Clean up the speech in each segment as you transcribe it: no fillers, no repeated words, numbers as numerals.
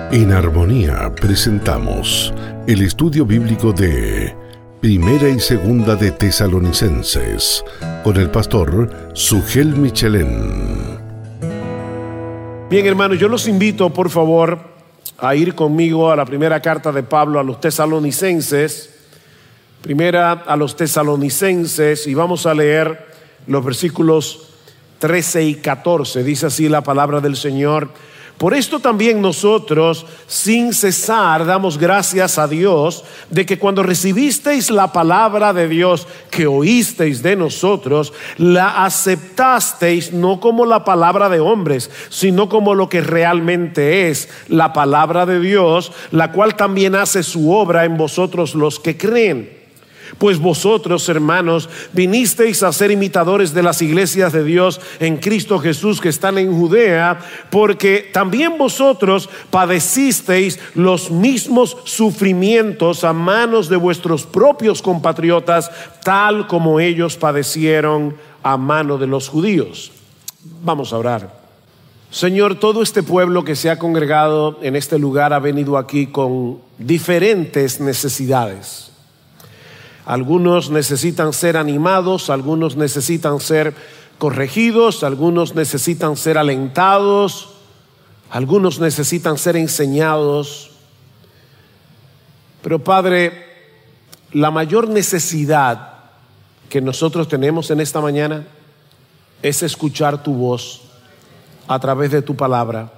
En Armonía presentamos el estudio bíblico de Primera y Segunda de Tesalonicenses con el pastor Sugel Michelén. Bien, hermanos, yo los invito, por favor, a ir conmigo a la primera carta de Pablo a los Tesalonicenses. Primera a los Tesalonicenses, y vamos a leer los versículos 13 y 14. Dice así la palabra del Señor: por esto también nosotros, sin cesar, damos gracias a Dios de que cuando recibisteis la palabra de Dios que oísteis de nosotros, la aceptasteis no como la palabra de hombres, sino como lo que realmente es, la palabra de Dios, la cual también hace su obra en vosotros los que creen. Pues vosotros, hermanos, vinisteis a ser imitadores de las iglesias de Dios en Cristo Jesús que están en Judea, porque también vosotros padecisteis los mismos sufrimientos a manos de vuestros propios compatriotas, tal como ellos padecieron a mano de los judíos. Vamos a orar. Señor, todo este pueblo que se ha congregado en este lugar ha venido aquí con diferentes necesidades. Algunos necesitan ser animados, algunos necesitan ser corregidos, algunos necesitan ser alentados, algunos necesitan ser enseñados. Pero Padre, la mayor necesidad que nosotros tenemos en esta mañana es escuchar tu voz a través de tu palabra.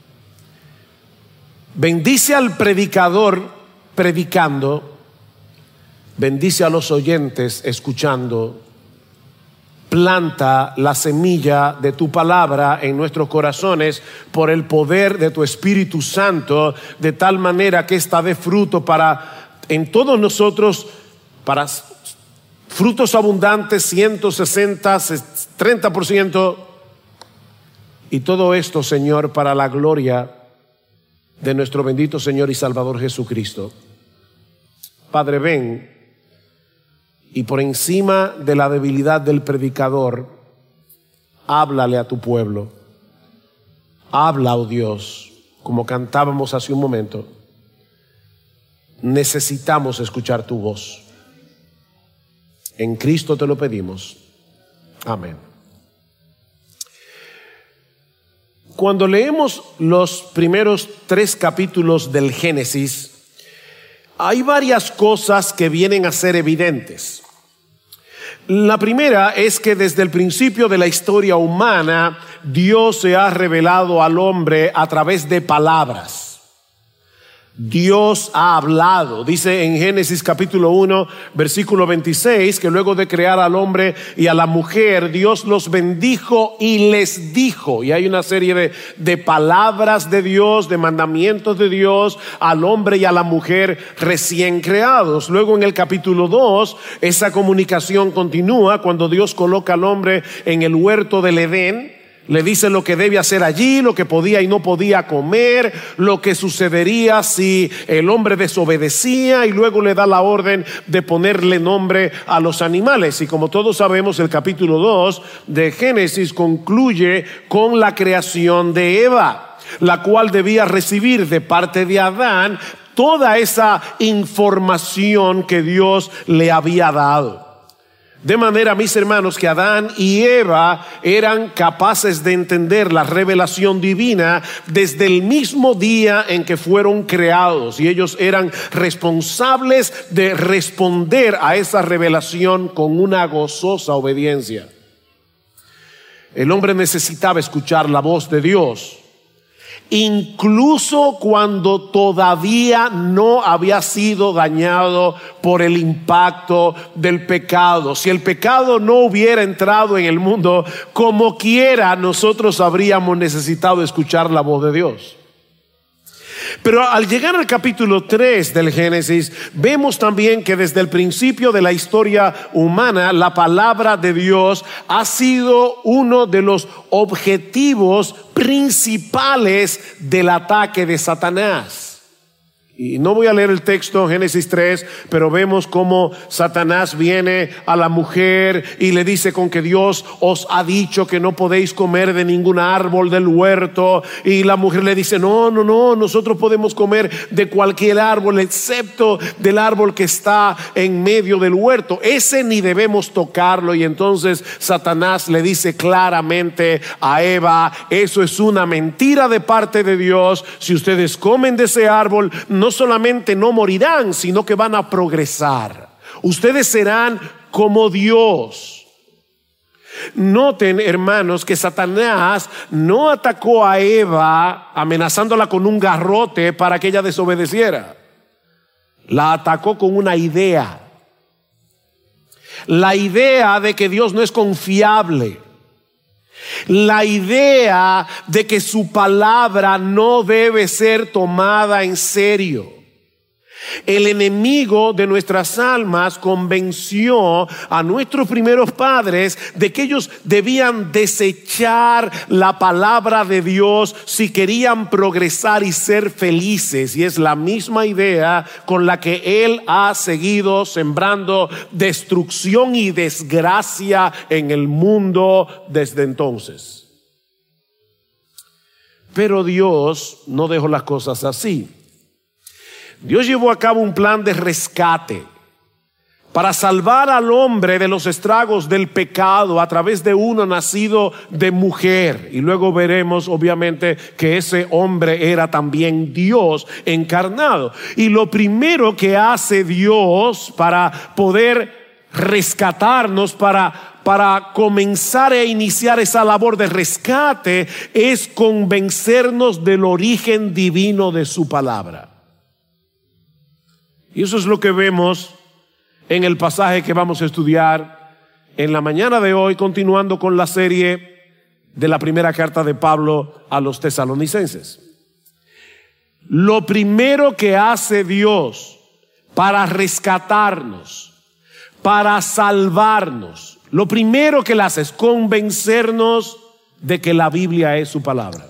Bendice al predicador predicando. Bendice a los oyentes escuchando. Planta la semilla de tu palabra en nuestros corazones por el poder de tu Espíritu Santo, de tal manera que esta dé fruto en todos nosotros, para frutos abundantes, 160, 30%, y todo esto, Señor, para la gloria de nuestro bendito Señor y Salvador Jesucristo. Padre, ven. Y por encima de la debilidad del predicador, háblale a tu pueblo. Habla, oh Dios, como cantábamos hace un momento. Necesitamos escuchar tu voz. En Cristo te lo pedimos. Amén. Cuando leemos los primeros 3 capítulos del Génesis, hay varias cosas que vienen a ser evidentes. La primera es que desde el principio de la historia humana, Dios se ha revelado al hombre a través de palabras. Dios ha hablado. Dice en Génesis capítulo 1, versículo 26, que luego de crear al hombre y a la mujer, Dios los bendijo y les dijo. Y hay una serie de palabras de Dios, de mandamientos de Dios al hombre y a la mujer recién creados. Luego en el capítulo 2, esa comunicación continúa cuando Dios coloca al hombre en el huerto del Edén. Le dice lo que debe hacer allí, lo que podía y no podía comer, lo que sucedería si el hombre desobedecía, y luego le da la orden de ponerle nombre a los animales. Y como todos sabemos, el capítulo 2 de Génesis concluye con la creación de Eva, la cual debía recibir de parte de Adán toda esa información que Dios le había dado. De manera, mis hermanos, que Adán y Eva eran capaces de entender la revelación divina desde el mismo día en que fueron creados, y ellos eran responsables de responder a esa revelación con una gozosa obediencia. El hombre necesitaba escuchar la voz de Dios, incluso cuando todavía no había sido dañado por el impacto del pecado. Si el pecado no hubiera entrado en el mundo, como quiera nosotros habríamos necesitado escuchar la voz de Dios. Pero al llegar al capítulo 3 del Génesis, vemos también que desde el principio de la historia humana, la palabra de Dios ha sido uno de los objetivos principales del ataque de Satanás. Y no voy a leer el texto, Génesis 3, pero vemos cómo Satanás viene a la mujer y le dice con que Dios os ha dicho que no podéis comer de ningún árbol del huerto. Y la mujer le dice, no, nosotros podemos comer de cualquier árbol excepto del árbol que está en medio del huerto. Ese ni debemos tocarlo. Y entonces Satanás le dice claramente a Eva, eso es una mentira de parte de Dios. Si ustedes comen de ese árbol, no solamente no morirán, sino que van a progresar. Ustedes serán como Dios. Noten, hermanos, que Satanás no atacó a Eva amenazándola con un garrote para que ella desobedeciera. La atacó con una idea. La idea de que Dios no es confiable. La idea de que su palabra no debe ser tomada en serio. El enemigo de nuestras almas convenció a nuestros primeros padres de que ellos debían desechar la palabra de Dios si querían progresar y ser felices. Y es la misma idea con la que él ha seguido sembrando destrucción y desgracia en el mundo desde entonces. Pero Dios no dejó las cosas así. Dios llevó a cabo un plan de rescate para salvar al hombre de los estragos del pecado a través de uno nacido de mujer. Y luego veremos obviamente que ese hombre era también Dios encarnado. Y lo primero que hace Dios para poder rescatarnos, para comenzar a iniciar esa labor de rescate, es convencernos del origen divino de su palabra. Y eso es lo que vemos en el pasaje que vamos a estudiar en la mañana de hoy, continuando con la serie de la primera carta de Pablo a los tesalonicenses. Lo primero que hace Dios para rescatarnos, para salvarnos, lo primero que Él hace es convencernos de que la Biblia es su palabra.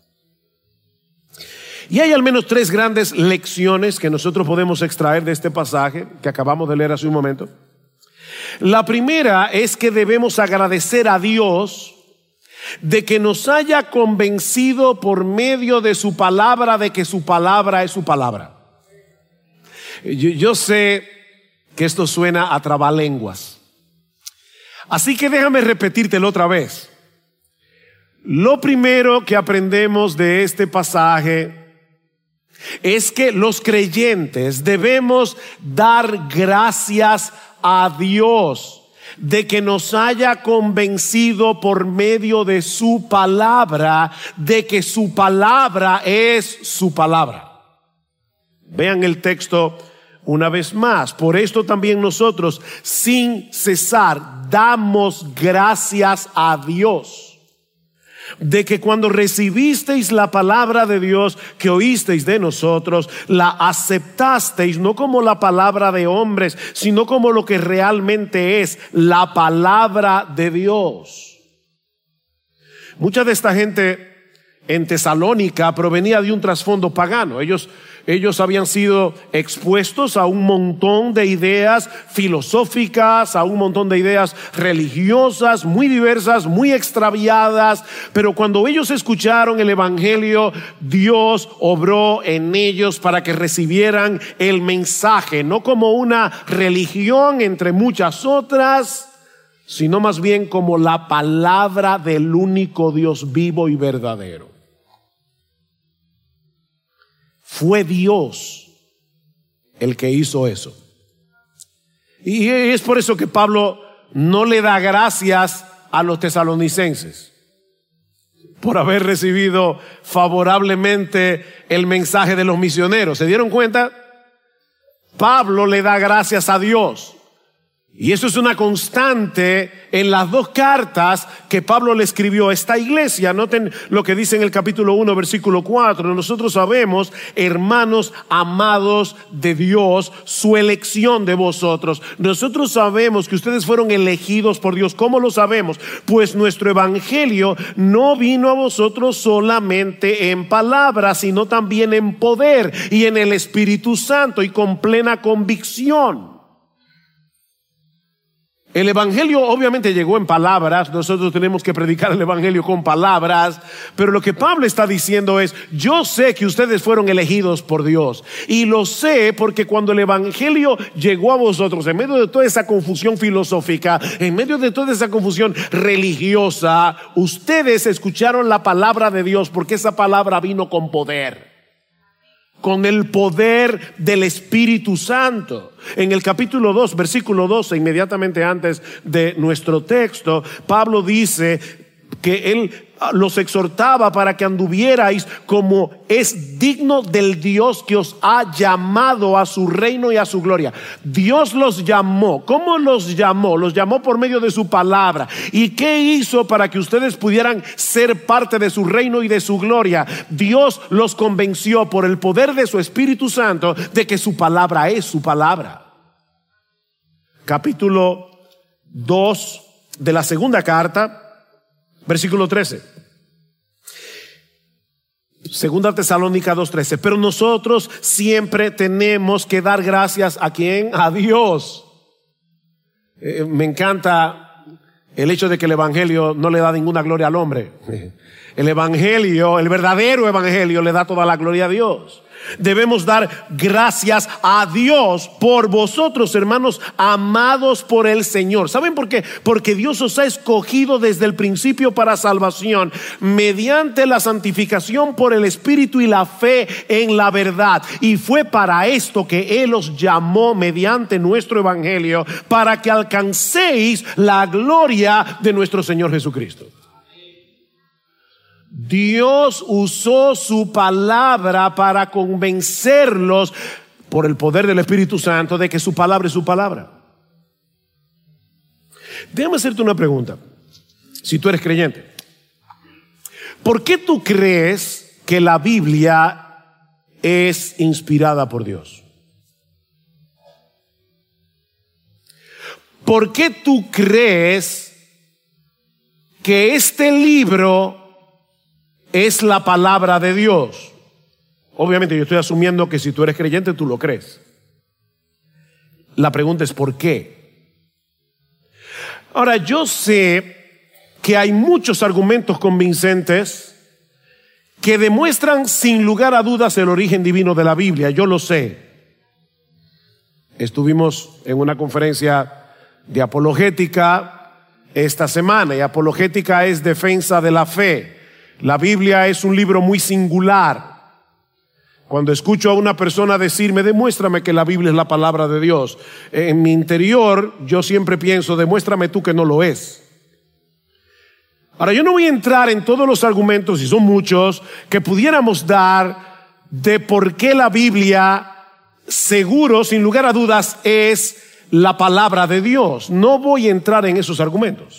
Y hay al menos 3 grandes lecciones que nosotros podemos extraer de este pasaje que acabamos de leer hace un momento. La primera es que debemos agradecer a Dios de que nos haya convencido por medio de su palabra de que su palabra es su palabra. Yo sé que esto suena a trabalenguas, así que déjame repetírtelo otra vez. Lo primero que aprendemos de este pasaje es que los creyentes debemos dar gracias a Dios de que nos haya convencido por medio de su palabra, de que su palabra es su palabra. Vean el texto una vez más. Por esto también nosotros, sin cesar, damos gracias a Dios de que cuando recibisteis la palabra de Dios que oísteis de nosotros, la aceptasteis no como la palabra de hombres, sino como lo que realmente es la palabra de Dios. Mucha de esta gente en Tesalónica provenía de un trasfondo pagano. Ellos habían sido expuestos a un montón de ideas filosóficas, a un montón de ideas religiosas, muy diversas, muy extraviadas. Pero cuando ellos escucharon el evangelio, Dios obró en ellos para que recibieran el mensaje, no como una religión entre muchas otras, sino más bien como la palabra del único Dios vivo y verdadero. Fue Dios el que hizo eso. Y es por eso que Pablo no le da gracias a los tesalonicenses por haber recibido favorablemente el mensaje de los misioneros. ¿Se dieron cuenta? Pablo le da gracias a Dios. Y eso es una constante en las dos cartas que Pablo le escribió a esta iglesia. Noten lo que dice en el capítulo 1, versículo 4. Nosotros sabemos, hermanos amados de Dios, su elección de vosotros. Nosotros sabemos que ustedes fueron elegidos por Dios. ¿Cómo lo sabemos? Pues nuestro evangelio no vino a vosotros solamente en palabras, sino también en poder y en el Espíritu Santo y con plena convicción. El evangelio obviamente llegó en palabras, nosotros tenemos que predicar el evangelio con palabras, pero lo que Pablo está diciendo es, yo sé que ustedes fueron elegidos por Dios y lo sé porque cuando el evangelio llegó a vosotros, en medio de toda esa confusión filosófica, en medio de toda esa confusión religiosa, ustedes escucharon la palabra de Dios porque esa palabra vino con poder. Con el poder del Espíritu Santo. En el capítulo 2, versículo 12, inmediatamente antes de nuestro texto, Pablo dice que él los exhortaba para que anduvierais como es digno del Dios que os ha llamado a su reino y a su gloria. Dios los llamó. ¿Cómo los llamó? Los llamó por medio de su palabra. ¿Y qué hizo para que ustedes pudieran ser parte de su reino y de su gloria? Dios los convenció por el poder de su Espíritu Santo de que su palabra es su palabra. Capítulo 2 de la segunda carta, versículo 13. Segunda Tesalónica 2:13. Pero nosotros siempre tenemos que dar gracias ¿a quién? A Dios. Me encanta el hecho de que el evangelio no le da ninguna gloria al hombre. El evangelio, el verdadero evangelio, le da toda la gloria a Dios. Debemos dar gracias a Dios por vosotros, hermanos amados por el Señor. ¿Saben por qué? Porque Dios os ha escogido desde el principio para salvación mediante la santificación por el Espíritu y la fe en la verdad. Y fue para esto que Él os llamó mediante nuestro evangelio, para que alcancéis la gloria de nuestro Señor Jesucristo. Dios usó su palabra para convencerlos por el poder del Espíritu Santo de que su palabra es su palabra. Déjame hacerte una pregunta. Si tú eres creyente, ¿por qué tú crees que la Biblia es inspirada por Dios? ¿Por qué tú crees que este libro es la palabra de Dios? Obviamente yo estoy asumiendo que si tú eres creyente tú lo crees. La pregunta es ¿por qué? Ahora yo sé que hay muchos argumentos convincentes que demuestran sin lugar a dudas el origen divino de la Biblia. Yo lo sé. Estuvimos en una conferencia de apologética esta semana, y apologética es defensa de la fe. La Biblia es un libro muy singular. Cuando escucho a una persona decirme, demuéstrame que la Biblia es la palabra de Dios, en mi interior yo siempre pienso, demuéstrame tú que no lo es. Ahora yo no voy a entrar en todos los argumentos, y son muchos, que pudiéramos dar de por qué la Biblia, seguro, sin lugar a dudas, es la palabra de Dios. No voy a entrar en esos argumentos.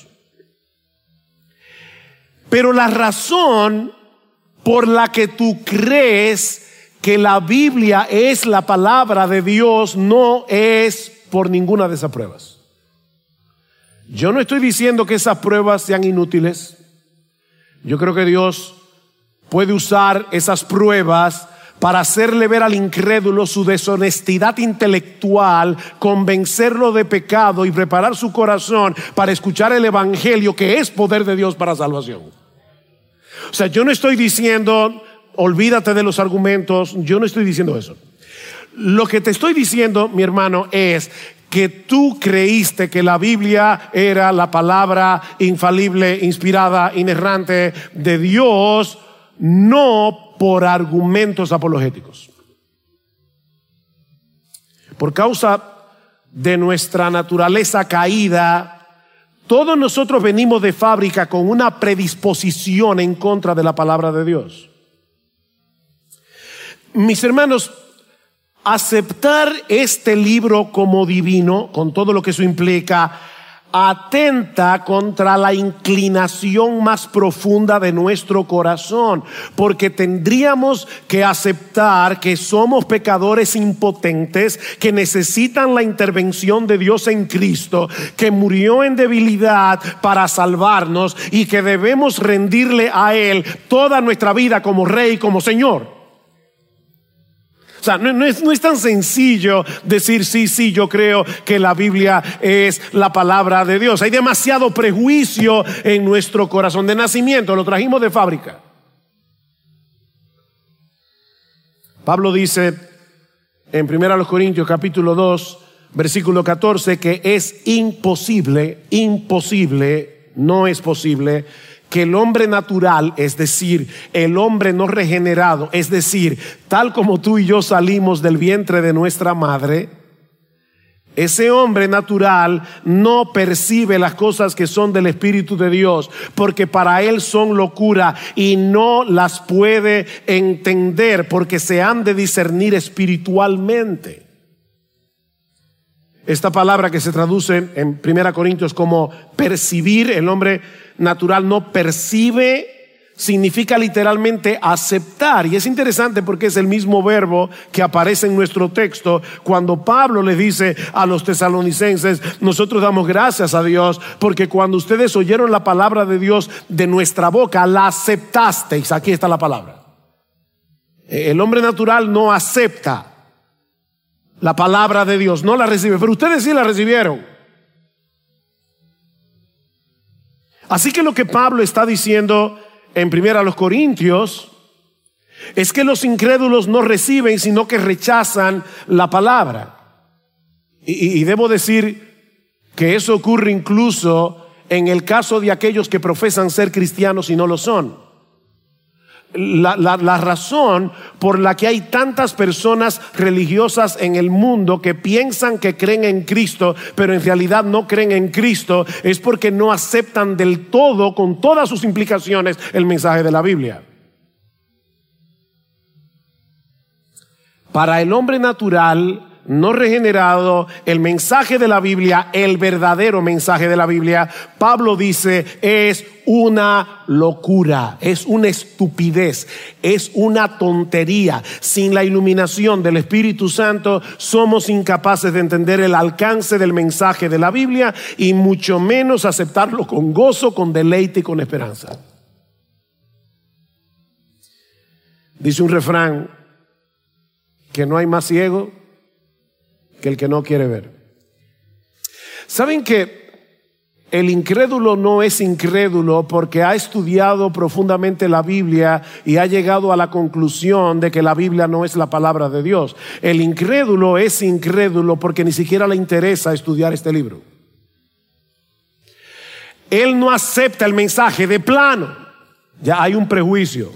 Pero la razón por la que tú crees que la Biblia es la palabra de Dios no es por ninguna de esas pruebas. Yo no estoy diciendo que esas pruebas sean inútiles. Yo creo que Dios puede usar esas pruebas para hacerle ver al incrédulo su deshonestidad intelectual, convencerlo de pecado y preparar su corazón para escuchar el evangelio, que es poder de Dios para salvación. O sea, yo no estoy diciendo olvídate de los argumentos, yo no estoy diciendo eso. Lo que te estoy diciendo, mi hermano, es que tú creíste que la Biblia era la palabra infalible, inspirada, inerrante de Dios, no por argumentos apologéticos. Por causa de nuestra naturaleza caída, todos nosotros venimos de fábrica con una predisposición en contra de la palabra de Dios. Mis hermanos, aceptar este libro como divino, con todo lo que eso implica, atenta contra la inclinación más profunda de nuestro corazón, porque tendríamos que aceptar que somos pecadores impotentes, que necesitan la intervención de Dios en Cristo, que murió en debilidad para salvarnos y que debemos rendirle a Él toda nuestra vida como Rey, como Señor. O sea, no es tan sencillo decir sí, yo creo que la Biblia es la palabra de Dios. Hay demasiado prejuicio en nuestro corazón de nacimiento, lo trajimos de fábrica. Pablo dice en 1 Corintios capítulo 2, versículo 14, que es imposible, no es posible que el hombre natural, es decir, el hombre no regenerado, es decir, tal como tú y yo salimos del vientre de nuestra madre, ese hombre natural no percibe las cosas que son del Espíritu de Dios, porque para él son locura y no las puede entender, porque se han de discernir espiritualmente. Esta palabra que se traduce en 1 Corintios como percibir, el hombre natural no percibe, significa literalmente aceptar. Y es interesante porque es el mismo verbo que aparece en nuestro texto cuando Pablo le dice a los tesalonicenses: nosotros damos gracias a Dios porque cuando ustedes oyeron la palabra de Dios de nuestra boca, la aceptasteis. Aquí está la palabra. El hombre natural no acepta la palabra de Dios, no la recibe, pero ustedes sí la recibieron. Así que lo que Pablo está diciendo en 1 Corintios es que los incrédulos no reciben, sino que rechazan la palabra. Y debo decir que eso ocurre incluso en el caso de aquellos que profesan ser cristianos y no lo son. La razón por la que hay tantas personas religiosas en el mundo que piensan que creen en Cristo, pero en realidad no creen en Cristo, es porque no aceptan del todo, con todas sus implicaciones, el mensaje de la Biblia. Para el hombre natural no regenerado, el mensaje de la Biblia, el verdadero mensaje de la Biblia, Pablo dice, es una locura, es una estupidez, es una tontería. Sin la iluminación del Espíritu Santo somos incapaces de entender el alcance del mensaje de la Biblia y mucho menos aceptarlo con gozo, con deleite y con esperanza. Dice un refrán que no hay más ciego que el que no quiere ver. ¿Saben que el incrédulo no es incrédulo porque ha estudiado profundamente la Biblia y ha llegado a la conclusión de que la Biblia no es la palabra de Dios? El incrédulo es incrédulo porque ni siquiera le interesa estudiar este libro. Él no acepta el mensaje de plano. Ya hay un prejuicio.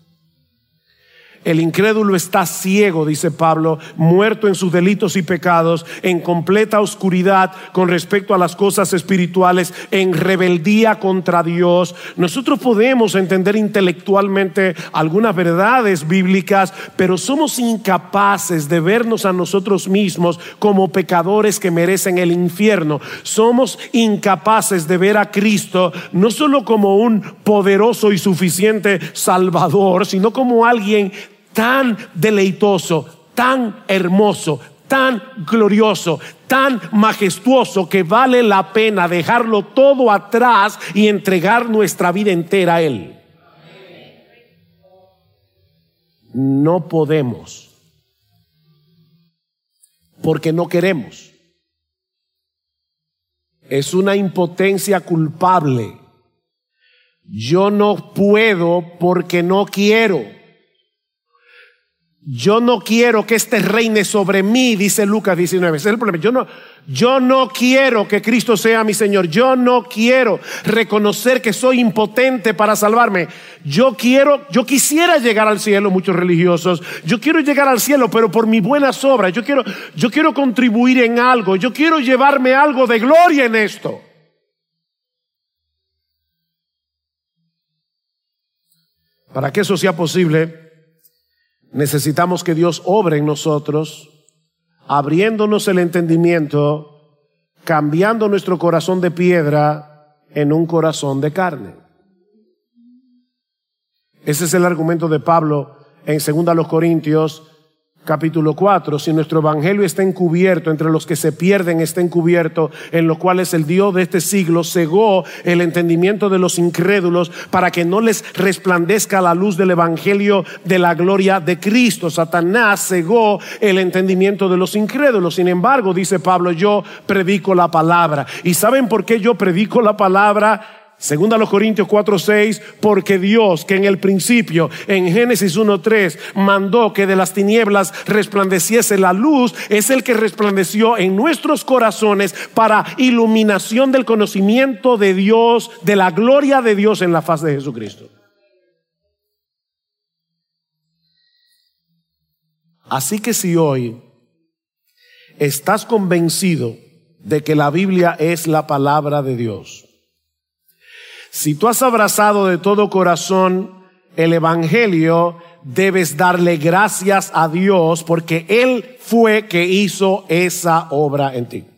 El incrédulo está ciego, dice Pablo, muerto en sus delitos y pecados, en completa oscuridad con respecto a las cosas espirituales, en rebeldía contra Dios. Nosotros podemos entender intelectualmente algunas verdades bíblicas, pero somos incapaces de vernos a nosotros mismos como pecadores que merecen el infierno. Somos incapaces de ver a Cristo no solo como un poderoso y suficiente Salvador, sino como alguien tan deleitoso, tan hermoso, tan glorioso, tan majestuoso que vale la pena dejarlo todo atrás y entregar nuestra vida entera a Él. No podemos, porque no queremos. Es una impotencia culpable. Yo no puedo porque no quiero. Yo no quiero que este reine sobre mí, dice Lucas 19. Ese es el problema. Yo no quiero que Cristo sea mi Señor. Yo no quiero reconocer que soy impotente para salvarme. Yo quisiera llegar al cielo, muchos religiosos. Yo quiero llegar al cielo, pero por mis buenas obras. Yo quiero contribuir en algo. Yo quiero llevarme algo de gloria en esto. Para que eso sea posible, necesitamos que Dios obre en nosotros abriéndonos el entendimiento, cambiando nuestro corazón de piedra en un corazón de carne. Ese es el argumento de Pablo en 2 Corintios capítulo 4. Si nuestro evangelio está encubierto, entre los que se pierden está encubierto, en los cuales el Dios de este siglo cegó el entendimiento de los incrédulos para que no les resplandezca la luz del evangelio de la gloria de Cristo. Satanás cegó el entendimiento de los incrédulos. Sin embargo, dice Pablo, yo predico la palabra. ¿Y saben por qué yo predico la palabra? 2 Corintios 4:6, porque Dios, que en el principio, en Génesis 1:3, mandó que de las tinieblas resplandeciese la luz, es el que resplandeció en nuestros corazones para iluminación del conocimiento de Dios, de la gloria de Dios en la faz de Jesucristo. Así que si hoy estás convencido de que la Biblia es la palabra de Dios, si tú has abrazado de todo corazón el evangelio, debes darle gracias a Dios porque Él fue que hizo esa obra en ti.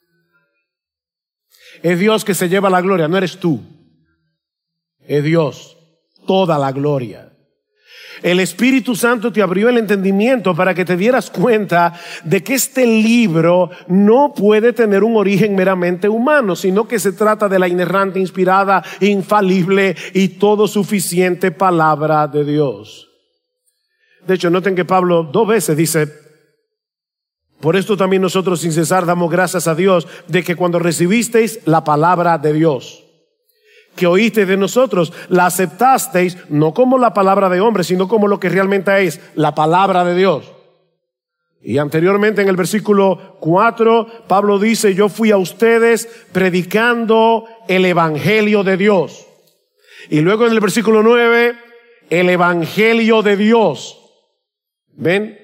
Es Dios que se lleva la gloria, no eres tú. Es Dios, toda la gloria. El Espíritu Santo te abrió el entendimiento para que te dieras cuenta de que este libro no puede tener un origen meramente humano, sino que se trata de la inerrante, inspirada, infalible y todo suficiente palabra de Dios. De hecho, noten que Pablo 2 veces dice: por esto también nosotros sin cesar damos gracias a Dios de que cuando recibisteis la palabra de Dios, que oísteis de nosotros, la aceptasteis no como la palabra de hombre, sino como lo que realmente es la palabra de Dios. Y anteriormente en el versículo 4, Pablo dice: yo fui a ustedes predicando el evangelio de Dios. Y luego en el versículo 9, el evangelio de Dios. ¿Ven?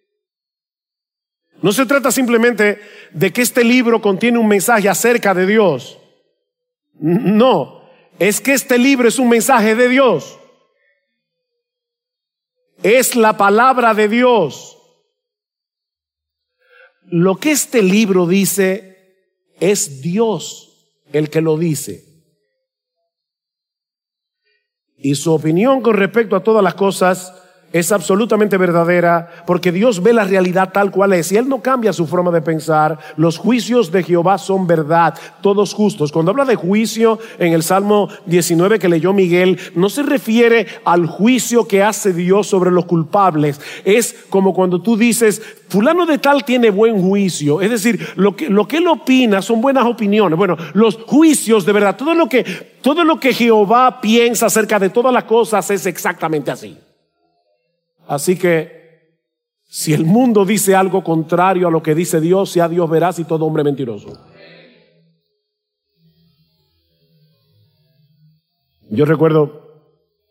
No se trata simplemente de que este libro contiene un mensaje acerca de Dios. No. Es que este libro es un mensaje de Dios. Es la palabra de Dios. Lo que este libro dice es Dios el que lo dice. Y su opinión con respecto a todas las cosas es absolutamente verdadera, porque Dios ve la realidad tal cual es y Él no cambia su forma de pensar. Los juicios de Jehová son verdad, todos justos. Cuando habla de juicio en el Salmo 19 que leyó Miguel, no se refiere al juicio que hace Dios sobre los culpables. Es como cuando tú dices: fulano de tal tiene buen juicio. Es decir, lo que él opina son buenas opiniones. Bueno, los juicios de verdad, todo lo que Jehová piensa acerca de todas las cosas es exactamente así. Así que si el mundo dice algo contrario a lo que dice Dios, sea Dios veraz y todo hombre mentiroso. Yo recuerdo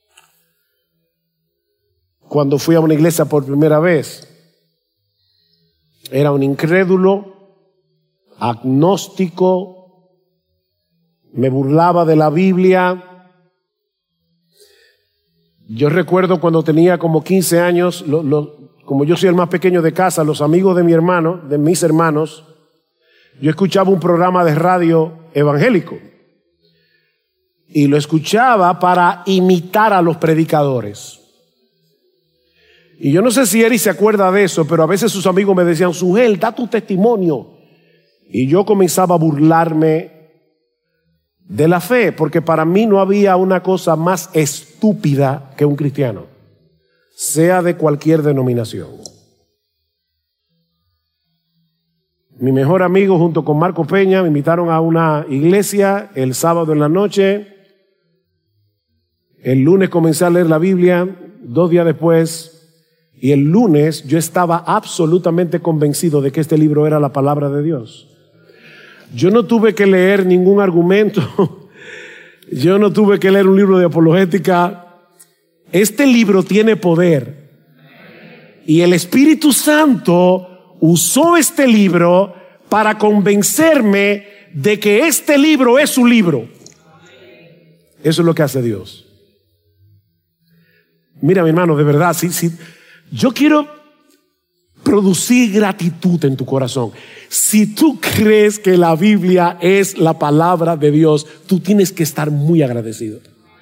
cuando fui a una iglesia por primera vez, era un incrédulo, agnóstico, me burlaba de la Biblia. Yo recuerdo cuando tenía como 15 años, como yo soy el más pequeño de casa, los amigos de mis hermanos, yo escuchaba un programa de radio evangélico y lo escuchaba para imitar a los predicadores. Y yo no sé si Eri se acuerda de eso, pero a veces sus amigos me decían: Sugel, da tu testimonio. Y yo comenzaba a burlarme de la fe, porque para mí no había una cosa más estúpida que un cristiano, sea de cualquier denominación. Mi mejor amigo junto con Marco Peña me invitaron a una iglesia el sábado en la noche. El lunes comencé a leer la Biblia, 2 días después, y el lunes yo estaba absolutamente convencido de que este libro era la palabra de Dios. Yo no tuve que leer ningún argumento. Yo no tuve que leer un libro de apologética. Este libro tiene poder. Y el Espíritu Santo usó este libro para convencerme de que este libro es su libro. Eso es lo que hace Dios. Mira, mi hermano, de verdad, sí, yo quiero producir gratitud en tu corazón. Si tú crees que la Biblia es la palabra de Dios, tú tienes que estar muy agradecido.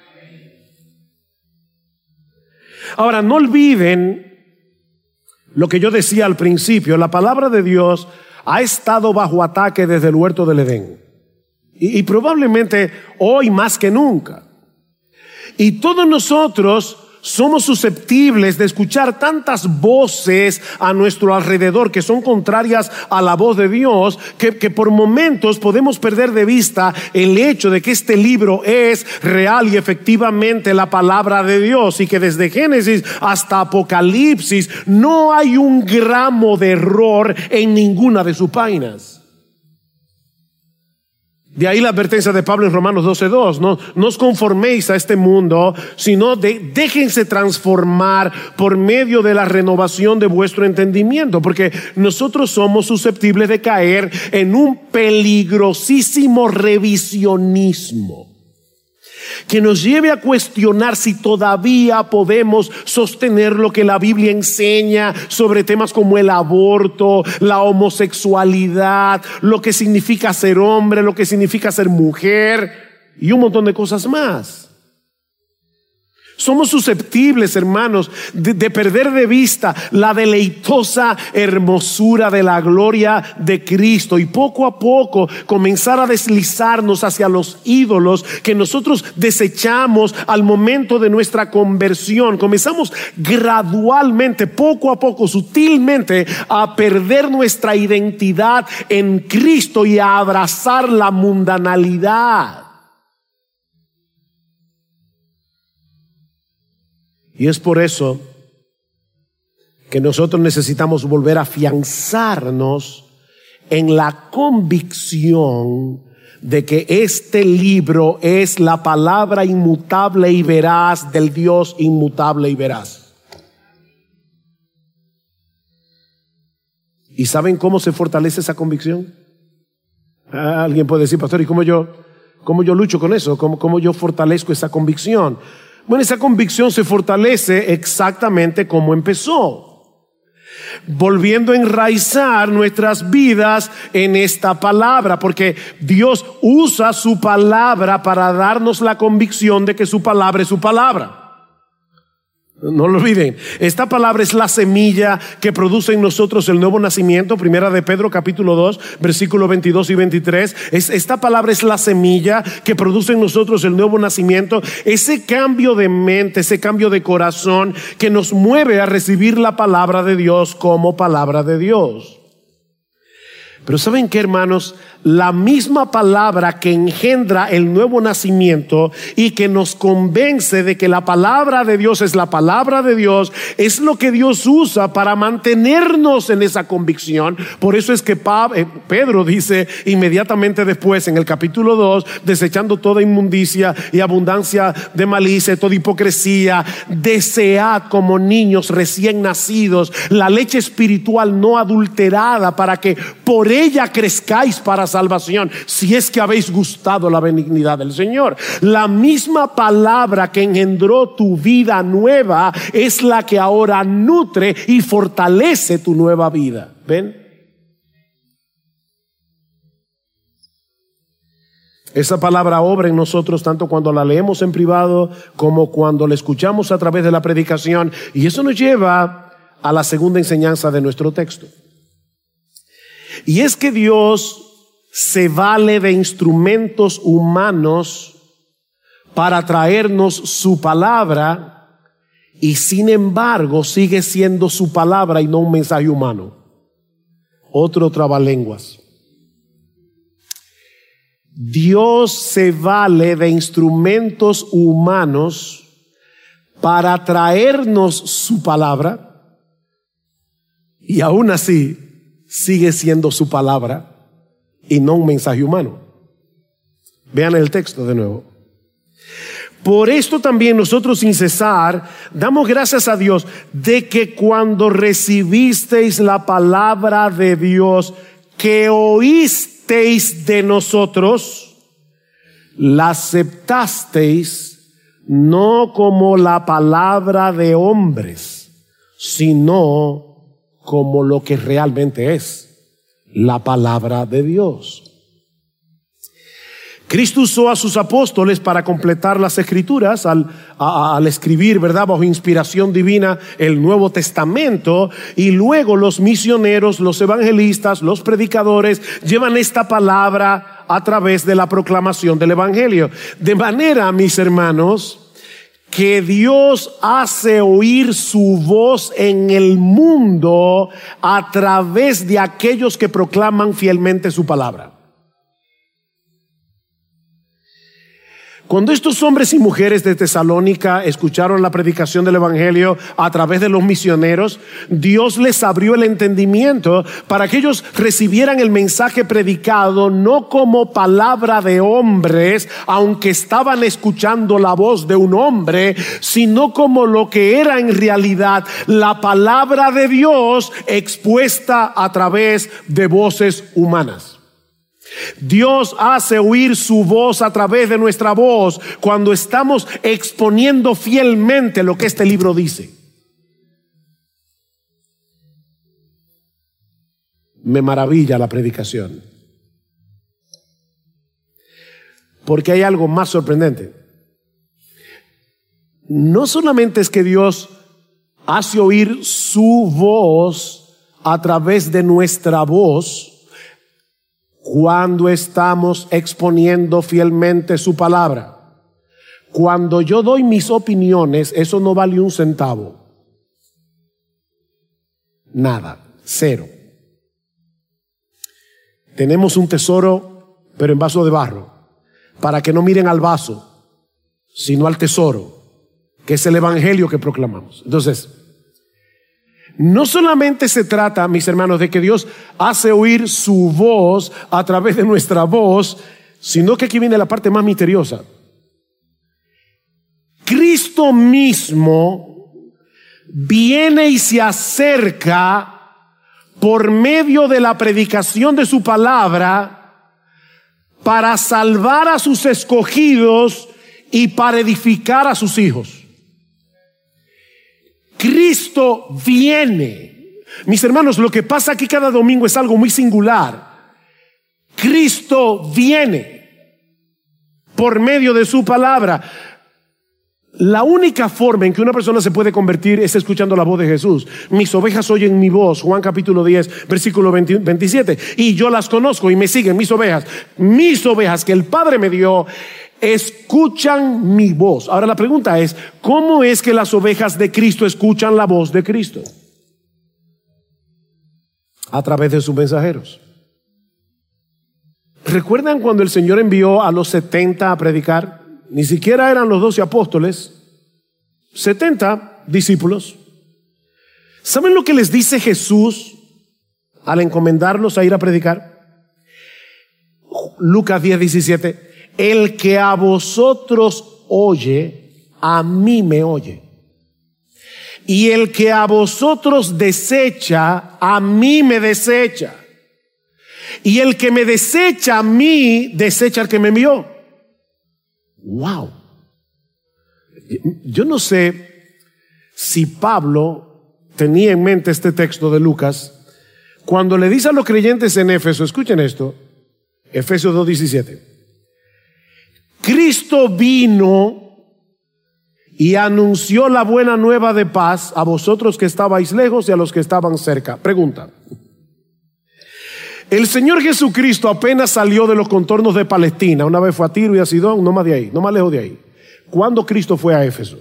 Ahora, no olviden lo que yo decía al principio. La palabra de Dios ha estado bajo ataque desde el huerto del Edén. Y probablemente hoy más que nunca. Y todos nosotros somos susceptibles de escuchar tantas voces a nuestro alrededor que son contrarias a la voz de Dios, que por momentos podemos perder de vista el hecho de que este libro es real y efectivamente la palabra de Dios, y que desde Génesis hasta Apocalipsis no hay un gramo de error en ninguna de sus páginas. De ahí la advertencia de Pablo en Romanos 12:2, no os conforméis a este mundo, sino déjense transformar por medio de la renovación de vuestro entendimiento, porque nosotros somos susceptibles de caer en un peligrosísimo revisionismo que nos lleve a cuestionar si todavía podemos sostener lo que la Biblia enseña sobre temas como el aborto, la homosexualidad, lo que significa ser hombre, lo que significa ser mujer y un montón de cosas más. Somos susceptibles, hermanos, de perder de vista la deleitosa hermosura de la gloria de Cristo y poco a poco comenzar a deslizarnos hacia los ídolos que nosotros desechamos al momento de nuestra conversión. Comenzamos gradualmente, poco a poco, sutilmente, a perder nuestra identidad en Cristo y a abrazar la mundanalidad. Y es por eso que nosotros necesitamos volver a afianzarnos en la convicción de que este libro es la palabra inmutable y veraz del Dios inmutable y veraz. ¿Y saben cómo se fortalece esa convicción? Alguien puede decir, pastor, ¿y cómo yo lucho con eso? ¿Cómo yo fortalezco esa convicción? Bueno, esa convicción se fortalece exactamente como empezó, volviendo a enraizar nuestras vidas en esta palabra, porque Dios usa su palabra para darnos la convicción de que su palabra es su palabra. No lo olviden, esta palabra es la semilla que produce en nosotros el nuevo nacimiento. Primera de Pedro capítulo 2 versículos 22 y 23. Esta palabra es la semilla que produce en nosotros el nuevo nacimiento, ese cambio de mente, ese cambio de corazón que nos mueve a recibir la palabra de Dios como palabra de Dios. Pero ¿saben qué, hermanos? La misma palabra que engendra el nuevo nacimiento y que nos convence de que la palabra de Dios es la palabra de Dios, es lo que Dios usa para mantenernos en esa convicción. Por eso es que Pedro dice inmediatamente después en el capítulo 2, desechando toda inmundicia y abundancia de malicia, toda hipocresía, desead como niños recién nacidos la leche espiritual no adulterada, para que por ella crezcáis para salvación, si es que habéis gustado la benignidad del Señor. La misma palabra que engendró tu vida nueva es la que ahora nutre y fortalece tu nueva vida. ¿Ven? Esa palabra obra en nosotros tanto cuando la leemos en privado como cuando la escuchamos a través de la predicación, y eso nos lleva a la segunda enseñanza de nuestro texto. Y es que Dios se vale de instrumentos humanos para traernos su palabra, y sin embargo sigue siendo su palabra y no un mensaje humano. Otro trabalenguas. Dios se vale de instrumentos humanos para traernos su palabra, y aún así sigue siendo su palabra y no un mensaje humano. Vean el texto de nuevo. Por esto también nosotros sin cesar damos gracias a Dios de que cuando recibisteis la palabra de Dios que oísteis de nosotros, la aceptasteis no como la palabra de hombres, sino como lo que realmente es, la palabra de Dios. Cristo usó a sus apóstoles para completar las Escrituras al escribir, ¿verdad?, bajo inspiración divina el Nuevo Testamento, y luego los misioneros, los evangelistas, los predicadores llevan esta palabra a través de la proclamación del Evangelio. De manera, mis hermanos, que Dios hace oír su voz en el mundo a través de aquellos que proclaman fielmente su palabra. Cuando estos hombres y mujeres de Tesalónica escucharon la predicación del Evangelio a través de los misioneros, Dios les abrió el entendimiento para que ellos recibieran el mensaje predicado no como palabra de hombres, aunque estaban escuchando la voz de un hombre, sino como lo que era en realidad la palabra de Dios expuesta a través de voces humanas. Dios hace oír su voz a través de nuestra voz cuando estamos exponiendo fielmente lo que este libro dice. Me maravilla la predicación, porque hay algo más sorprendente. No solamente es que Dios hace oír su voz a través de nuestra voz cuando estamos exponiendo fielmente su palabra. Cuando yo doy mis opiniones, eso no vale un centavo. Nada, cero. Tenemos un tesoro, pero en vaso de barro, para que no miren al vaso, sino al tesoro, que es el evangelio que proclamamos. Entonces, no solamente se trata, mis hermanos, de que Dios hace oír su voz a través de nuestra voz, sino que aquí viene la parte más misteriosa. Cristo mismo viene y se acerca por medio de la predicación de su palabra para salvar a sus escogidos y para edificar a sus hijos. Cristo viene. Mis hermanos, lo que pasa aquí cada domingo es algo muy singular. Cristo viene por medio de su palabra. La única forma en que una persona se puede convertir es escuchando la voz de Jesús. Mis ovejas oyen mi voz, Juan capítulo 10, versículo 27. Y yo las conozco y me siguen, mis ovejas que el Padre me dio, escuchan mi voz. Ahora la pregunta es, ¿cómo es que las ovejas de Cristo escuchan la voz de Cristo? A través de sus mensajeros. ¿Recuerdan cuando el Señor envió a los 70 a predicar? Ni siquiera eran los 12 apóstoles, 70 discípulos. ¿Saben lo que les dice Jesús al encomendarlos a ir a predicar? Lucas 10:17. El que a vosotros oye, a mí me oye. Y el que a vosotros desecha, a mí me desecha. Y el que me desecha a mí, desecha al que me envió. Wow. Yo no sé si Pablo tenía en mente este texto de Lucas cuando le dice a los creyentes en Éfeso, escuchen esto, Efesios 2:17. Cristo vino y anunció la buena nueva de paz a vosotros que estabais lejos y a los que estaban cerca. Pregunta. El Señor Jesucristo apenas salió de los contornos de Palestina. Una vez fue a Tiro y a Sidón, no más de ahí, no más lejos de ahí. ¿Cuándo Cristo fue a Éfeso?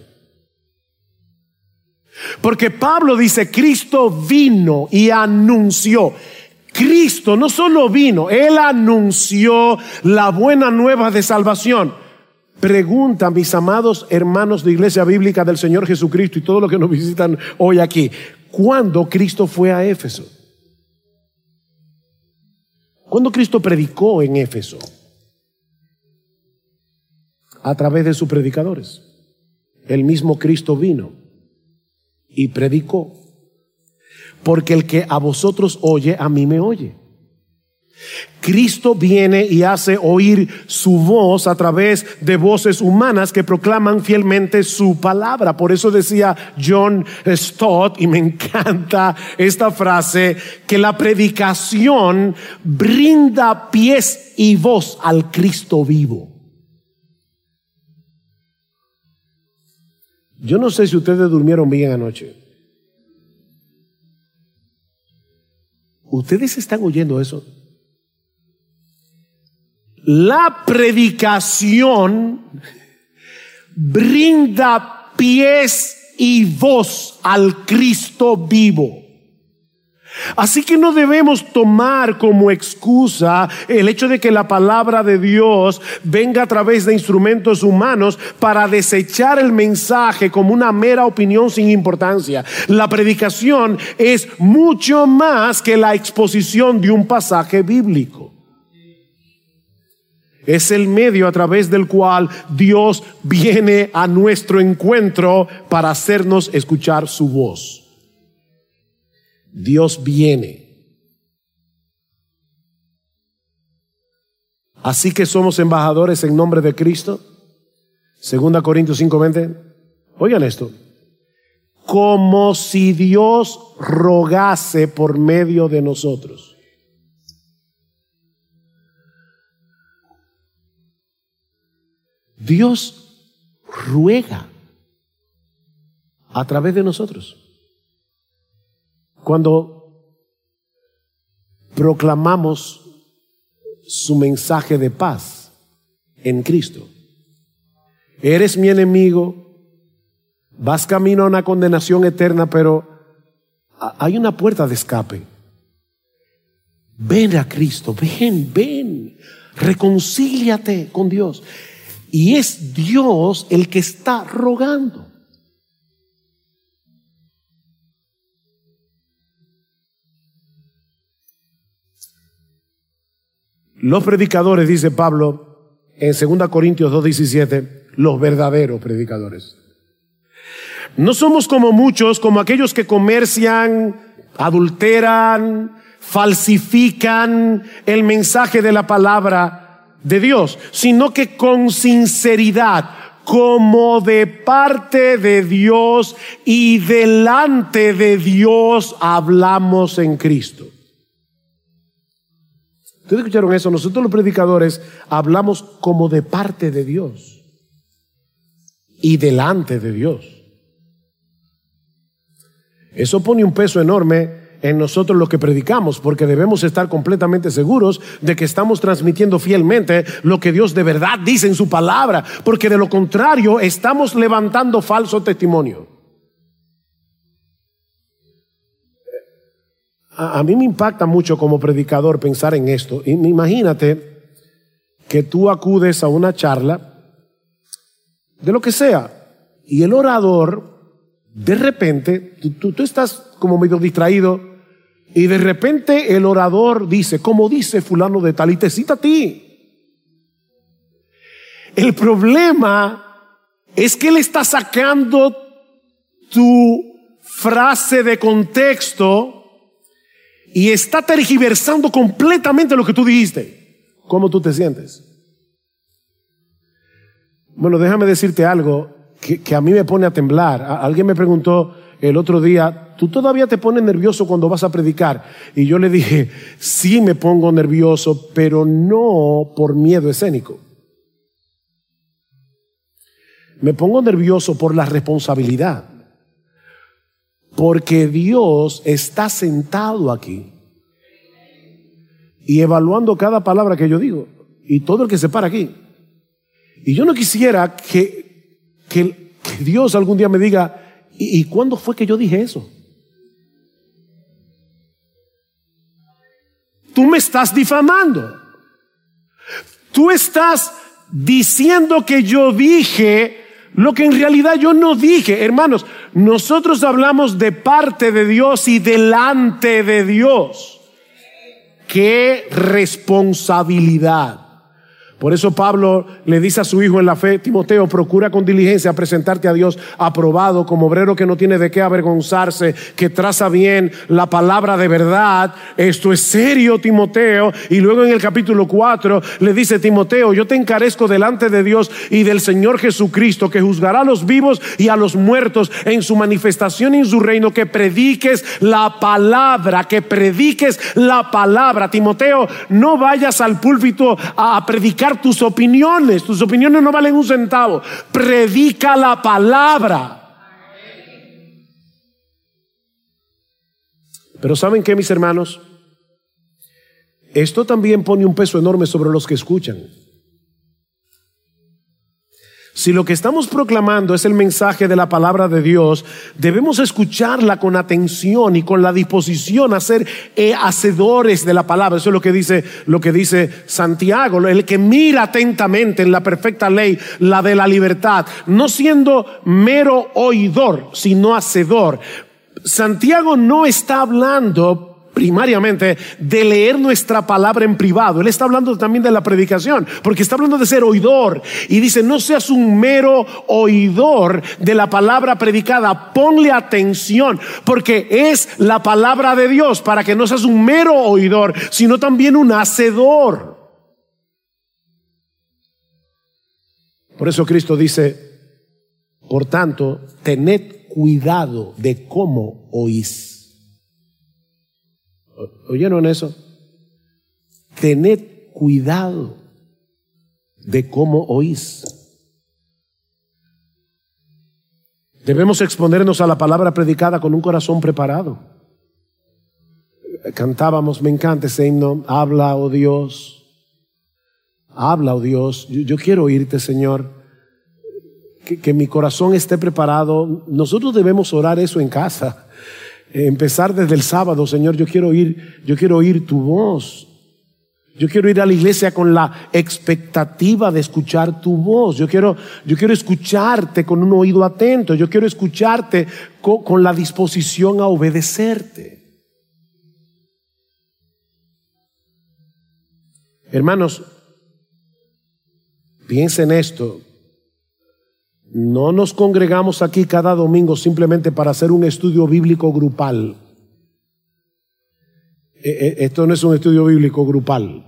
Porque Pablo dice, Cristo vino y anunció. Cristo no solo vino, Él anunció la buena nueva de salvación. Pregunta, mis amados hermanos de Iglesia Bíblica del Señor Jesucristo y todos los que nos visitan hoy aquí, ¿cuándo Cristo fue a Éfeso? ¿Cuándo Cristo predicó en Éfeso? A través de sus predicadores. El mismo Cristo vino y predicó. Porque el que a vosotros oye, a mí me oye. Cristo viene y hace oír su voz a través de voces humanas que proclaman fielmente su palabra. Por eso decía John Stott, y me encanta esta frase, que la predicación brinda pies y voz al Cristo vivo. Yo no sé si ustedes durmieron bien anoche. ¿Ustedes están oyendo eso? La predicación brinda pies y voz al Cristo vivo. Así que no debemos tomar como excusa el hecho de que la palabra de Dios venga a través de instrumentos humanos para desechar el mensaje como una mera opinión sin importancia. La predicación es mucho más que la exposición de un pasaje bíblico. Es el medio a través del cual Dios viene a nuestro encuentro para hacernos escuchar su voz. Dios viene. Así que somos embajadores en nombre de Cristo. 2 Corintios 5:20. Oigan esto. Como si Dios rogase por medio de nosotros. Dios ruega a través de nosotros. Cuando proclamamos su mensaje de paz en Cristo. Eres mi enemigo, vas camino a una condenación eterna, pero hay una puerta de escape. Ven a Cristo, ven, reconcíliate con Dios. Y es Dios el que está rogando. Los predicadores, dice Pablo en 2 Corintios 2:17, los verdaderos predicadores. No somos como muchos, como aquellos que comercian, adulteran, falsifican el mensaje de la palabra de Dios, sino que con sinceridad, como de parte de Dios y delante de Dios hablamos en Cristo. ¿Ustedes escucharon eso? Nosotros los predicadores hablamos como de parte de Dios y delante de Dios. Eso pone un peso enorme en nosotros los que predicamos, porque debemos estar completamente seguros de que estamos transmitiendo fielmente lo que Dios de verdad dice en su palabra, porque de lo contrario estamos levantando falso testimonio. A mí me impacta mucho como predicador pensar en esto. Imagínate que tú acudes a una charla de lo que sea y el orador de repente, tú estás como medio distraído y de repente el orador dice, como dice fulano de tal, y te cita a ti. El problema es que él está sacando tu frase de contexto y está tergiversando completamente lo que tú dijiste. ¿Cómo tú te sientes? Bueno, déjame decirte algo que a mí me pone a temblar. Alguien me preguntó el otro día, ¿tú todavía te pones nervioso cuando vas a predicar? Y yo le dije, sí me pongo nervioso, pero no por miedo escénico. Me pongo nervioso por la responsabilidad. Porque Dios está sentado aquí y evaluando cada palabra que yo digo y todo el que se para aquí. Y yo no quisiera que Dios algún día me diga, ¿y cuándo fue que yo dije eso? Tú me estás difamando. Tú estás diciendo que yo dije lo que en realidad yo no dije. Hermanos, nosotros hablamos de parte de Dios y delante de Dios. ¡Qué responsabilidad! Por eso Pablo le dice a su hijo en la fe: Timoteo, procura con diligencia presentarte a Dios aprobado, como obrero que no tiene de qué avergonzarse, que traza bien la palabra de verdad. Esto es serio, Timoteo. Y luego en el capítulo 4 le dice: Timoteo, yo te encarezco delante de Dios y del Señor Jesucristo, que juzgará a los vivos y a los muertos en su manifestación y en su reino, que prediques la palabra, que prediques la palabra. Timoteo, no vayas al púlpito a predicar tus opiniones no valen un centavo. Predica la palabra. Pero ¿saben qué, mis hermanos? Esto también pone un peso enorme sobre los que escuchan. Si lo que estamos proclamando es el mensaje de la palabra de Dios, debemos escucharla con atención y con la disposición a ser hacedores de la palabra. Eso es lo que dice Santiago: el que mira atentamente en la perfecta ley, la de la libertad, no siendo mero oidor, sino hacedor. Santiago no está hablando primariamente de leer nuestra palabra en privado. Él está hablando también de la predicación, porque está hablando de ser oidor. Y dice: no seas un mero oidor de la palabra predicada, ponle atención, porque es la palabra de Dios, para que no seas un mero oidor, sino también un hacedor. Por eso Cristo dice: por tanto, tened cuidado de cómo oís. ¿Oyeron eso? Tened cuidado de cómo oís. Debemos exponernos a la palabra predicada con un corazón preparado. Cantábamos, me encanta ese himno: habla, oh Dios, habla, oh Dios. Yo quiero oírte, Señor. Que mi corazón esté preparado. Nosotros debemos orar eso en casa. Empezar desde el sábado: Señor, yo quiero oír tu voz. Yo quiero ir a la iglesia con la expectativa de escuchar tu voz. Yo quiero escucharte con un oído atento. Yo quiero escucharte con la disposición a obedecerte. Hermanos, piensen esto. No nos congregamos aquí cada domingo simplemente para hacer un estudio bíblico grupal. Esto no es un estudio bíblico grupal.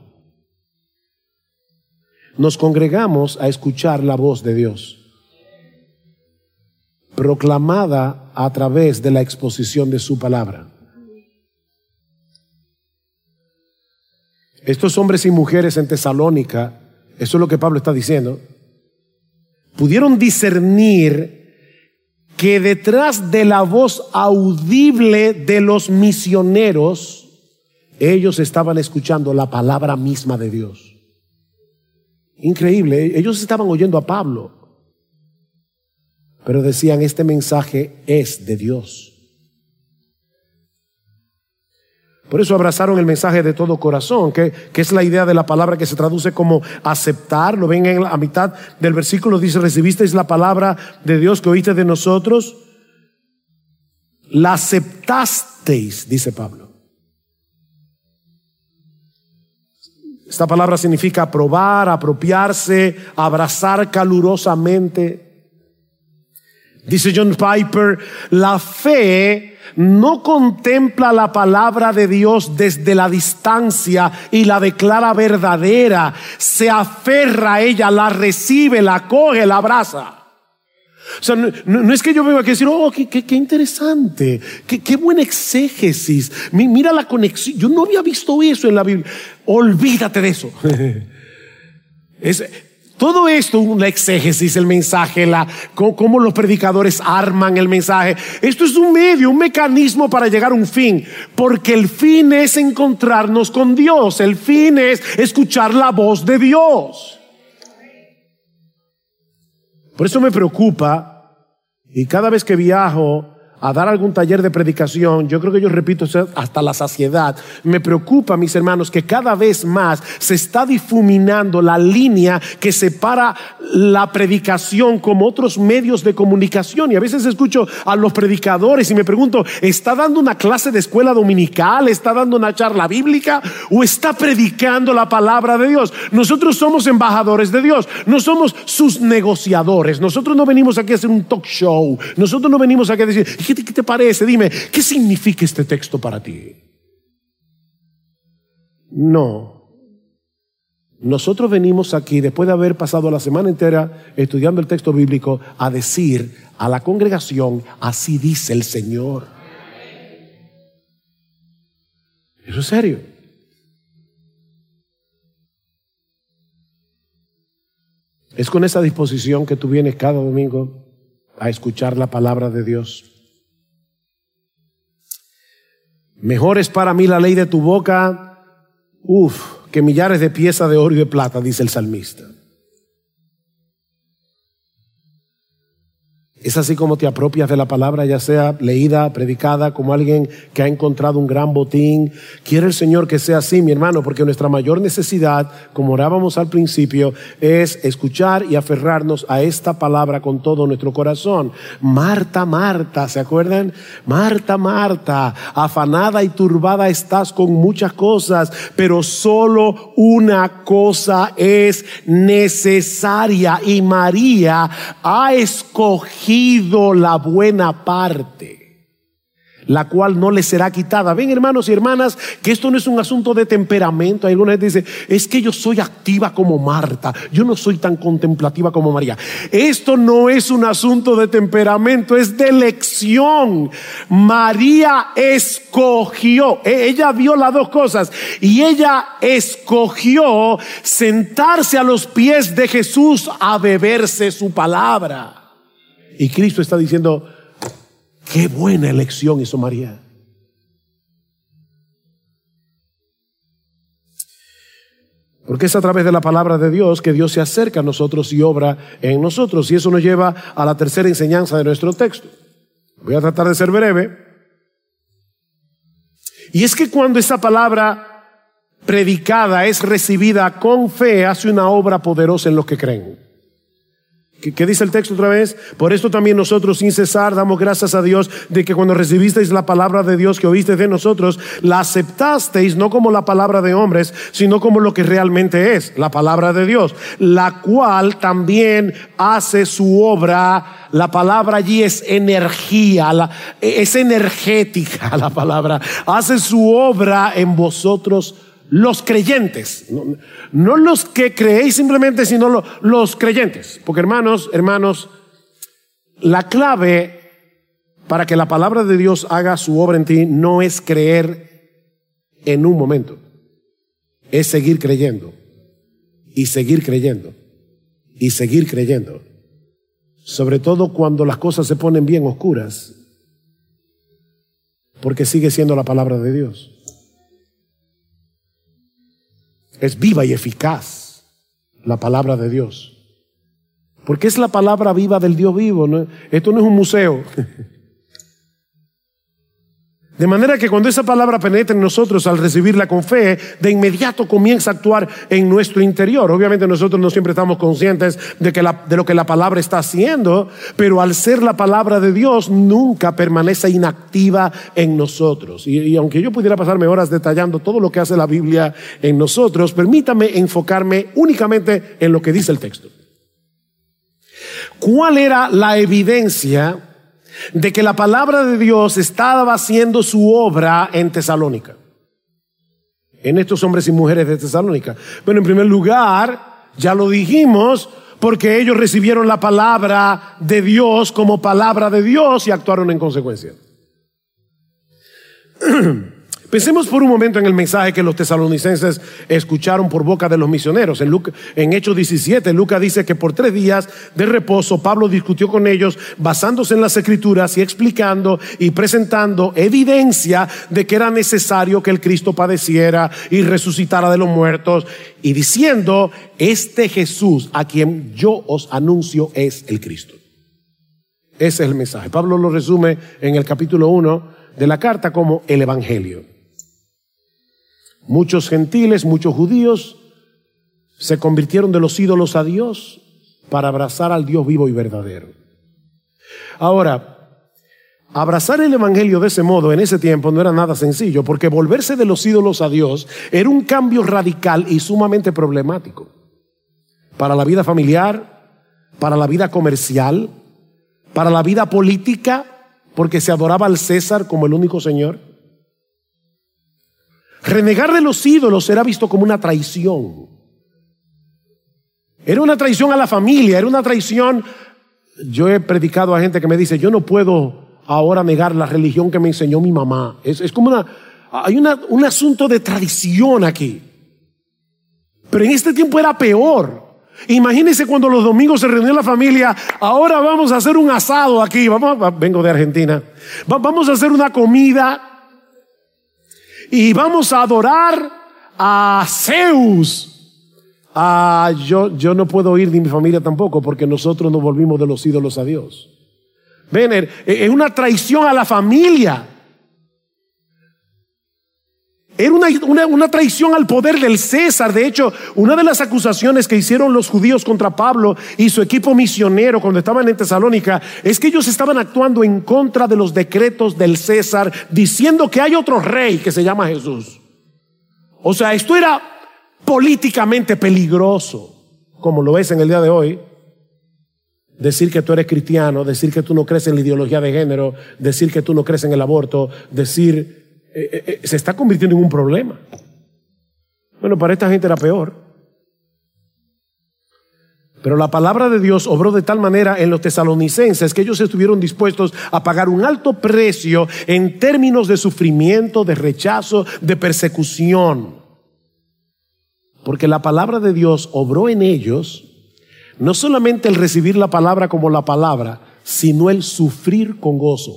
Nos congregamos a escuchar la voz de Dios, proclamada a través de la exposición de su palabra. Estos hombres y mujeres en Tesalónica, eso es lo que Pablo está diciendo, pudieron discernir que detrás de la voz audible de los misioneros, ellos estaban escuchando la palabra misma de Dios. Increíble, ellos estaban oyendo a Pablo, pero decían: este mensaje es de Dios. Por eso abrazaron el mensaje de todo corazón, que es la idea de la palabra que se traduce como aceptar. Lo ven en la mitad del versículo, dice: recibisteis la palabra de Dios que oíste de nosotros, la aceptasteis, dice Pablo. Esta palabra significa aprobar, apropiarse, abrazar calurosamente. Dice John Piper: la fe no contempla la palabra de Dios desde la distancia y la declara verdadera, se aferra a ella, la recibe, la acoge, la abraza. O sea, no es que yo venga aquí a decir: oh, qué interesante, qué buena exégesis, mira la conexión, yo no había visto eso en la Biblia. Olvídate de eso. Todo esto, la exégesis, el mensaje, cómo los predicadores arman el mensaje, esto es un medio, un mecanismo para llegar a un fin, porque el fin es encontrarnos con Dios, el fin es escuchar la voz de Dios. Por eso me preocupa, y cada vez que viajo a dar algún taller de predicación, yo creo que yo repito eso hasta la saciedad. Me preocupa, mis hermanos, que cada vez más se está difuminando la línea que separa la predicación como otros medios de comunicación. Y a veces escucho a los predicadores y me pregunto, ¿está dando una clase de escuela dominical? ¿Está dando una charla bíblica? ¿O está predicando la palabra de Dios? Nosotros somos embajadores de Dios, no somos sus negociadores. Nosotros no venimos aquí a hacer un talk show. Nosotros no venimos aquí a decir, ¿qué te parece? Dime, ¿qué significa este texto para ti? No. Nosotros venimos aquí, después de haber pasado la semana entera estudiando el texto bíblico, a decir a la congregación, así dice el Señor. Eso es serio. Es con esa disposición que tú vienes cada domingo a escuchar la palabra de Dios. Mejor es para mí la ley de tu boca, que millares de piezas de oro y de plata, dice el salmista. Es así como te apropias de la palabra, ya sea leída, predicada, como alguien que ha encontrado un gran botín. Quiere el Señor que sea así, mi hermano, porque nuestra mayor necesidad, como orábamos al principio, es escuchar y aferrarnos a esta palabra con todo nuestro corazón. Marta, Marta, ¿se acuerdan? Marta, Marta, afanada y turbada estás con muchas cosas, pero solo una cosa es necesaria, y María ha escogido la buena parte, la cual no le será quitada. Ven, hermanos y hermanas, que esto no es un asunto de temperamento. Hay alguna gente que dice, es que yo soy activa como Marta, yo no soy tan contemplativa como María. Esto no es un asunto de temperamento, es de elección. María escogió, ella vio las dos cosas, y ella escogió sentarse a los pies de Jesús a beberse su palabra. Y Cristo está diciendo, qué buena elección hizo María. Porque es a través de la palabra de Dios que Dios se acerca a nosotros y obra en nosotros. Y eso nos lleva a la tercera enseñanza de nuestro texto. Voy a tratar de ser breve. Y es que cuando esa palabra predicada es recibida con fe, hace una obra poderosa en los que creen. ¿Qué dice el texto otra vez? Por esto también nosotros sin cesar damos gracias a Dios de que cuando recibisteis la palabra de Dios que oísteis de nosotros, la aceptasteis no como la palabra de hombres, sino como lo que realmente es, la palabra de Dios, la cual también hace su obra. La palabra allí es energía, es energética la palabra, hace su obra en vosotros los creyentes, no los que creéis simplemente, sino los creyentes. Porque hermanos, la clave para que la palabra de Dios haga su obra en ti no es creer en un momento, es seguir creyendo y seguir creyendo y seguir creyendo. Sobre todo cuando las cosas se ponen bien oscuras, porque sigue siendo la palabra de Dios. Es viva y eficaz la palabra de Dios, porque es la palabra viva del Dios vivo, ¿no? Esto no es un museo. De manera que cuando esa palabra penetra en nosotros al recibirla con fe, de inmediato comienza a actuar en nuestro interior. Obviamente nosotros no siempre estamos conscientes de lo que la palabra está haciendo, pero al ser la palabra de Dios nunca permanece inactiva en nosotros. Y aunque yo pudiera pasarme horas detallando todo lo que hace la Biblia en nosotros, permítame enfocarme únicamente en lo que dice el texto. ¿Cuál era la evidencia de que la palabra de Dios estaba haciendo su obra en Tesalónica, en estos hombres y mujeres de Tesalónica? Bueno, en primer lugar, ya lo dijimos, porque ellos recibieron la palabra de Dios como palabra de Dios y actuaron en consecuencia. Pensemos por un momento en el mensaje que los tesalonicenses escucharon por boca de los misioneros. En Hechos 17, Lucas dice que por 3 días de reposo Pablo discutió con ellos basándose en las Escrituras y explicando y presentando evidencia de que era necesario que el Cristo padeciera y resucitara de los muertos, y diciendo, este Jesús a quien yo os anuncio es el Cristo. Ese es el mensaje. Pablo lo resume en el capítulo 1 de la carta como el Evangelio. Muchos gentiles, muchos judíos se convirtieron de los ídolos a Dios para abrazar al Dios vivo y verdadero. Ahora, abrazar el Evangelio de ese modo en ese tiempo no era nada sencillo, porque volverse de los ídolos a Dios era un cambio radical y sumamente problemático para la vida familiar, para la vida comercial, para la vida política, porque se adoraba al César como el único Señor. Renegar de los ídolos era visto como una traición. Era una traición a la familia, era una traición. Yo he predicado a gente que me dice, yo no puedo ahora negar la religión que me enseñó mi mamá. Es como hay un asunto de tradición aquí. Pero en este tiempo era peor. Imagínense cuando los domingos se reunió la familia, ahora vamos a hacer un asado aquí, vengo de Argentina, vamos a hacer una comida y vamos a adorar a Zeus. Yo no puedo ir, ni mi familia tampoco, porque nosotros nos volvimos de los ídolos a Dios. Ven, es una traición a la familia. Era una traición al poder del César. De hecho, una de las acusaciones que hicieron los judíos contra Pablo y su equipo misionero cuando estaban en Tesalónica es que ellos estaban actuando en contra de los decretos del César, diciendo que hay otro rey que se llama Jesús. O sea, esto era políticamente peligroso, como lo es en el día de hoy. Decir que tú eres cristiano, decir que tú no crees en la ideología de género, decir que tú no crees en el aborto, decir... se está convirtiendo en un problema. Bueno, para esta gente era peor. Pero la palabra de Dios obró de tal manera en los tesalonicenses que ellos estuvieron dispuestos a pagar un alto precio en términos de sufrimiento, de rechazo, de persecución. Porque la palabra de Dios obró en ellos no solamente el recibir la palabra como la palabra, sino el sufrir con gozo.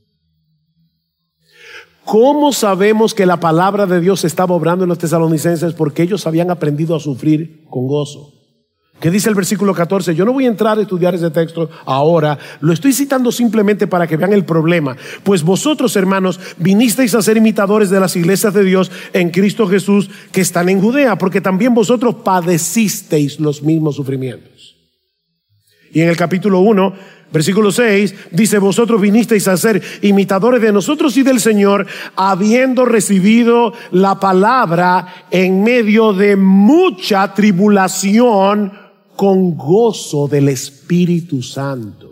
¿Cómo sabemos que la palabra de Dios estaba obrando en los tesalonicenses? Porque ellos habían aprendido a sufrir con gozo. ¿Qué dice el versículo 14? Yo no voy a entrar a estudiar ese texto ahora, lo estoy citando simplemente para que vean el problema. Pues vosotros, hermanos, vinisteis a ser imitadores de las iglesias de Dios en Cristo Jesús que están en Judea, porque también vosotros padecisteis los mismos sufrimientos. Y en el capítulo 1, versículo 6, dice, vosotros vinisteis a ser imitadores de nosotros y del Señor, habiendo recibido la palabra en medio de mucha tribulación, con gozo del Espíritu Santo.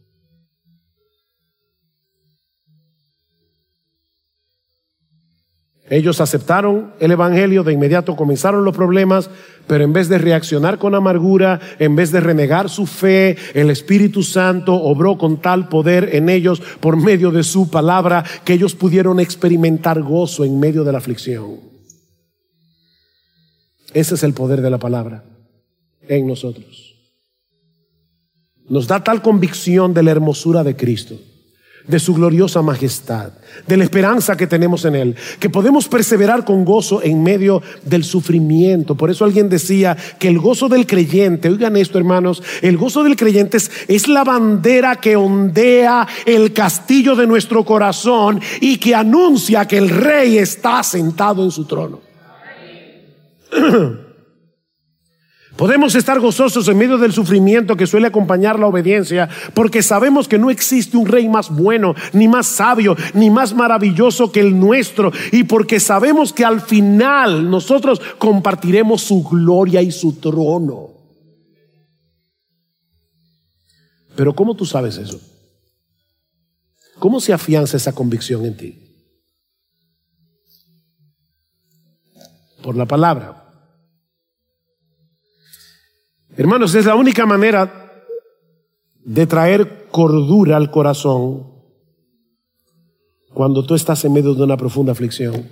Ellos aceptaron el Evangelio, de inmediato comenzaron los problemas, pero en vez de reaccionar con amargura, en vez de renegar su fe, el Espíritu Santo obró con tal poder en ellos por medio de su palabra que ellos pudieron experimentar gozo en medio de la aflicción. Ese es el poder de la palabra en nosotros. Nos da tal convicción de la hermosura de Cristo, de su gloriosa majestad, de la esperanza que tenemos en Él, que podemos perseverar con gozo en medio del sufrimiento. Por eso alguien decía que el gozo del creyente, oigan esto hermanos, el gozo del creyente es la bandera que ondea el castillo de nuestro corazón y que anuncia que el Rey está sentado en su trono. Podemos estar gozosos en medio del sufrimiento que suele acompañar la obediencia, porque sabemos que no existe un rey más bueno, ni más sabio, ni más maravilloso que el nuestro, y porque sabemos que al final nosotros compartiremos su gloria y su trono. Pero ¿cómo tú sabes eso? ¿Cómo se afianza esa convicción en ti? Por la palabra. Hermanos, es la única manera de traer cordura al corazón cuando tú estás en medio de una profunda aflicción.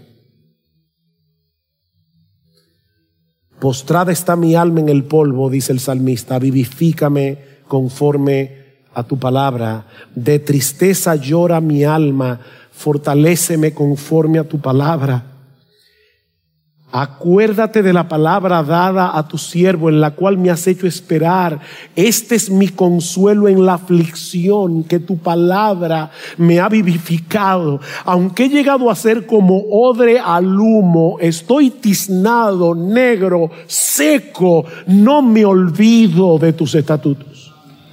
Postrada está mi alma en el polvo, dice el salmista, vivifícame conforme a tu palabra. De tristeza llora mi alma, fortaléceme conforme a tu palabra. Acuérdate de la palabra dada a tu siervo, en la cual me has hecho esperar. Este es mi consuelo en la aflicción, que tu palabra me ha vivificado. Aunque he llegado a ser como odre al humo, estoy tiznado, negro, seco, no me olvido de tus estatutos.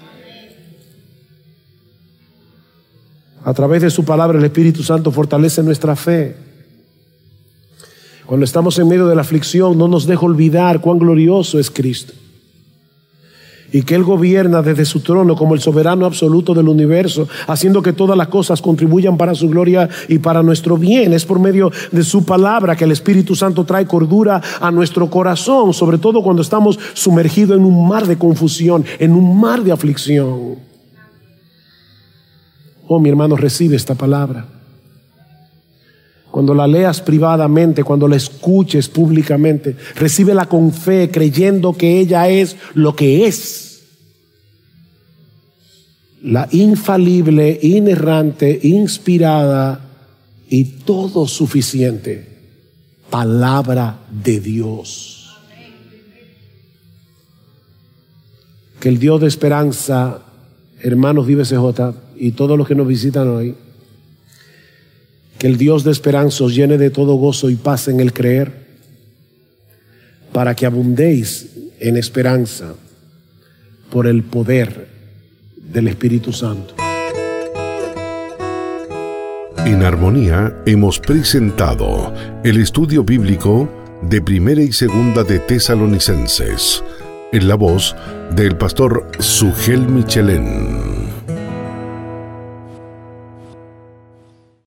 A través de su palabra, el Espíritu Santo fortalece nuestra fe. Cuando estamos en medio de la aflicción, no nos deja olvidar cuán glorioso es Cristo y que Él gobierna desde su trono como el soberano absoluto del universo, haciendo que todas las cosas contribuyan para su gloria y para nuestro bien. Es por medio de su palabra que el Espíritu Santo trae cordura a nuestro corazón, sobre todo cuando estamos sumergidos en un mar de confusión, en un mar de aflicción. Oh, mi hermano, recibe esta palabra. Cuando la leas privadamente, cuando la escuches públicamente, recíbela con fe, creyendo que ella es lo que es: la infalible, inerrante, inspirada y todo suficiente palabra de Dios. Que el Dios de esperanza, hermanos Vive CJ y todos los que nos visitan hoy, que el Dios de esperanza os llene de todo gozo y paz en el creer, para que abundéis en esperanza por el poder del Espíritu Santo. En Armonía hemos presentado el estudio bíblico de Primera y Segunda de Tesalonicenses, en la voz del pastor Sugel Michelén.